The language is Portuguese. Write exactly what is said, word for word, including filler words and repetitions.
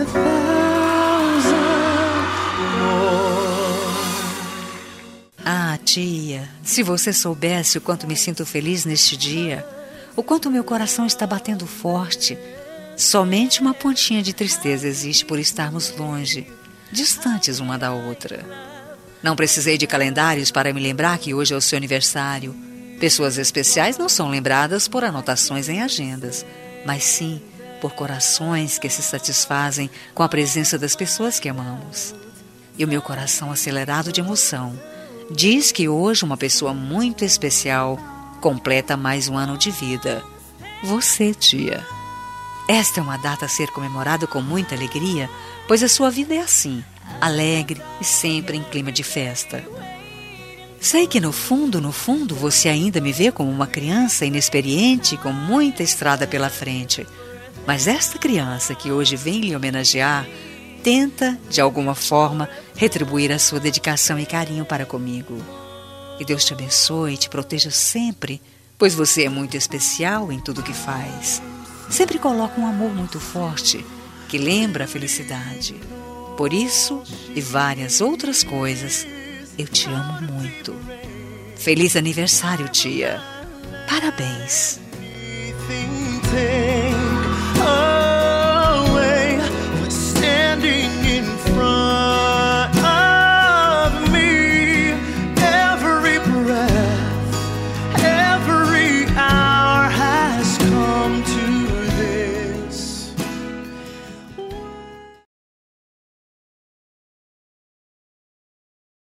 Ah, tia, se você soubesse o quanto me sinto feliz neste dia, o quanto meu coração está batendo forte. Somente uma pontinha de tristeza existe por estarmos longe, distantes uma da outra. Não precisei de calendários para me lembrar que hoje é o seu aniversário. Pessoas especiais não são lembradas por anotações em agendas, mas sim por corações que se satisfazem com a presença das pessoas que amamos. E o meu coração acelerado de emoção diz que hoje uma pessoa muito especial completa mais um ano de vida. Você, tia. Esta é uma data a ser comemorada com muita alegria, pois a sua vida é assim, alegre e sempre em clima de festa. Sei que no fundo, no fundo, você ainda me vê como uma criança inexperiente com muita estrada pela frente. Mas esta criança que hoje vem lhe homenagear tenta, de alguma forma, retribuir a sua dedicação e carinho para comigo. Que Deus te abençoe e te proteja sempre, pois você é muito especial em tudo que faz. Sempre coloca um amor muito forte, que lembra a felicidade. Por isso, e várias outras coisas, eu te amo muito. Feliz aniversário, tia. Parabéns.